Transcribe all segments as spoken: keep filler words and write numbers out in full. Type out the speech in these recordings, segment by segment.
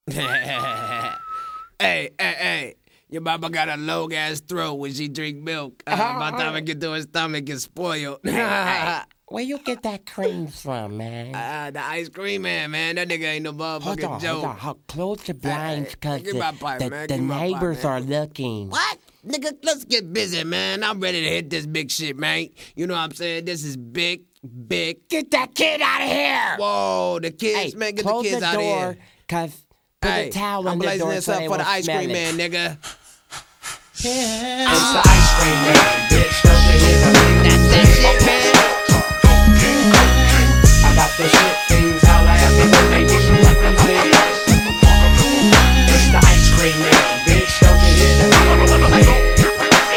hey, hey, hey. Your mama got a long ass throat when she drink milk. Uh, Uh, by the time it get to her stomach, it's spoiled. Where you get that cream from, man? Uh, the ice cream man, man. That nigga ain't no Hold motherfucking on, joke. hold on. Hold, close the blinds, cause give the, my pipe, the, man. the Give my pipe, neighbors man. are looking. What? Nigga, let's get busy, man. I'm ready to hit this big shit, man. You know what I'm saying? This is big, big. Get that kid out of here! Whoa, the kids, Hey, man, get the close kids the out of door, here. cause put Hey, a towel I'm on the blazing door this so up they for the won't ice smell cream it. man, nigga. It's the ice cream man, bitch. Don't you hear the music? That's that shit, man. I got the shit things holla at me when they use it. It's the ice cream man, bitch. Don't you hear the music?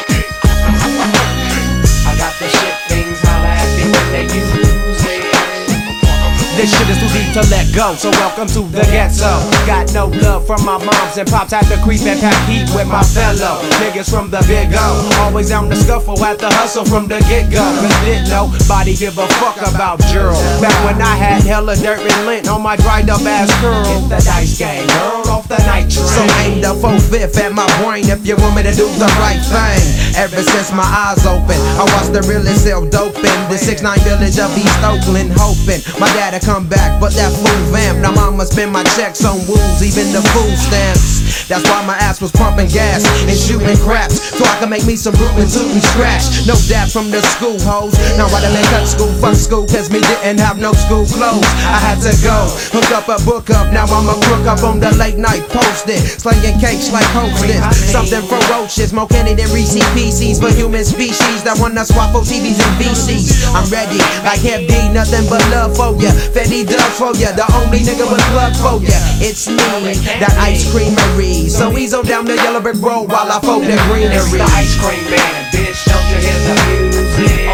I got the shit things holla at me when they use it. This shit is too deep to let go, so welcome to the ghetto. Got no love from my moms and pops, had to creep and pack heat with my fellow niggas from the big O. Always down the scuffle, had to hustle from the get-go. Cause didn't nobody give a fuck about Gerald. Back when I had hella dirt and lint on my dried up ass curl. Hit the dice game, girl, off the night train. So aim the four-fifth at my brain if you want me to do the right thing. Ever since my eyes open, I watched the realest sell doping. The six nine village of East Oakland, hoping my dad'd come back, but that fool vamp. Now mama spend my checks on woos, even the food stamps. That's why my ass was pumping gas and shooting craps, so I could make me some root and toot and scratch. No dap from the school hoes. Now why the man cut school, fuck school, cause me didn't have no school clothes. I had to go, hook up a book up. Now I'm a crook up on the late night posted, slinging cakes like hostess. Something ferocious, more candy than Reese's Pieces for human species that wanna swap O T Vs and V Cs. I'm ready, like F D, nothing but love for ya. Fetty Dub for ya, the only nigga with plug for ya. It's me, that ice creamery. So ease on down the yellow brick road while I fold the greenery. It's the ice cream man, bitch. Don't you hear the music?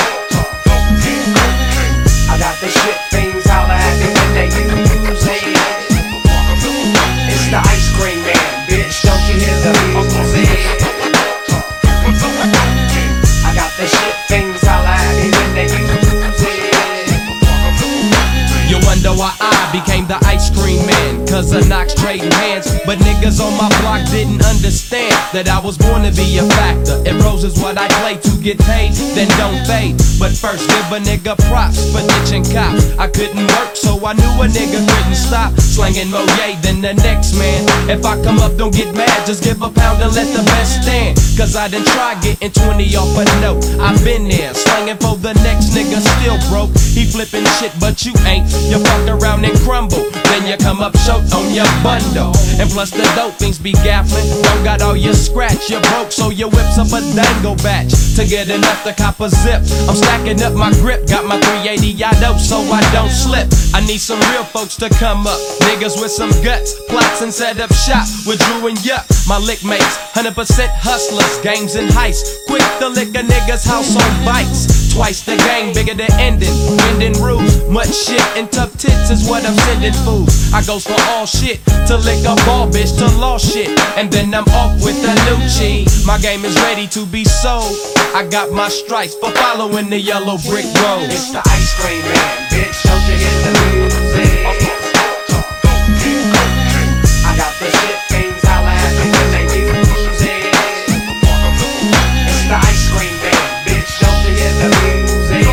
I got the shit things holla at me when they use it. It's the ice cream man, bitch. Don't you hear the music? I got the shit things holla at me when they use it. You wonder why I became the ice cream man, cause of knocks trading hands. But niggas on my block didn't understand that I was born to be a factor. If rose is what I play to get paid, then don't fade. But first give a nigga props for ditching cops. I couldn't work, so I knew a nigga couldn't stop slanging more yay than the next man. If I come up, don't get mad, just give a pound and let the best stand. Cause I done tried getting twenty off a note. I've been there, slanging for the next nigga still broke. He flipping shit, but you ain't. You fucked around and crumble, then you come up short on your bundle. And plus the dope things be gaffling. Don't got all your scratch, you broke, so your whips up a dangle batch to get enough to cop a zip. I'm stacking up my grip, got my three eighty dope so I don't slip. I need some real folks to come up, niggas with some guts, plots and set up shop with Drew and Yuck. My lick mates, one hundred percent hustlers, games and heists, quick to lick a nigga's house on bites. Twice the game, bigger than ending, bending rules, much shit and tough tits is what I'm sending fools. I goes for all shit, to lick a ball bitch, to lost shit, and then I'm off with the new cheese. My game is ready to be sold. I got my stripes for following the yellow brick road. It's the ice cream man, bitch. Don't you hear the music? I got the shit things holla at me when they use it. It's the ice cream man, bitch. Don't you hear the music?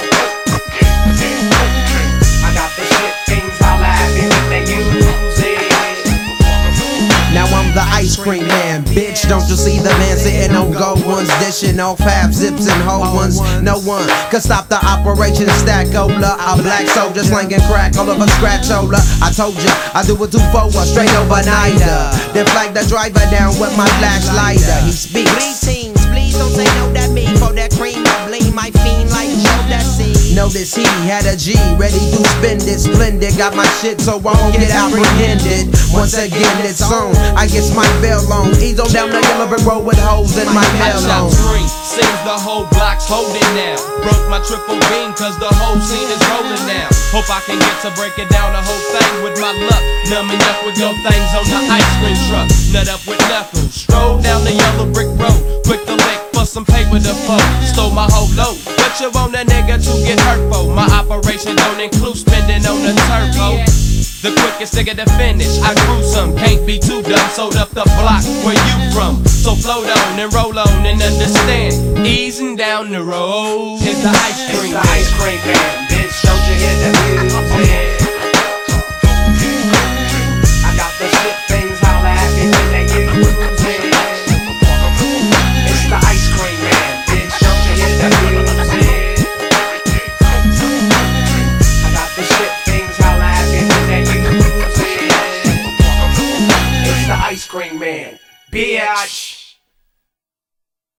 I got the shit things holla at me when they use it. Now I'm the ice cream man, bitch. Don't you see the man sitting on gold ones, dishing off half zips and whole ones? No one can stop the operation stack Ola. A black soldier slanging crack all over scratchola. I told ya, I do it two four straight overnight. Then flag the driver down with my flashlighter. He speaks. Greetings, please don't say no that me. For that cream, I blame my fiend like Joe that see. Notice he had a G, ready to spend it. Splendid, got my shit so I won't get apprehended. Once again, it's on. I get my bell on. Ease on down the yellow brick road with holes in my hell I on. shot three, seems the whole block's holding now. Broke my triple beam cause the whole scene is rolling now. Hope I can get to break it down the whole thing with my luck. Numbing up with your things on the ice cream truck. Nut up with knuckles, stroll down the yellow brick road. Quick to lick for some paper to fold. Stole my whole load. What you want a nigga to get hurt for? My operation don't include spending on the turbo. the quickest nigga to finish. I grew some, can't be too dumb. Sold up the block where you from. So float on and roll on and understand. Easing down the road is the ice cream. It's the ice cream man, bitch. Don't you hear the music? I got the shit things holla at me when they use it. It's the ice cream man, bitch. Don't you hear the music? I got the shit things holla at me when they use it. It's the ice cream man, bitch.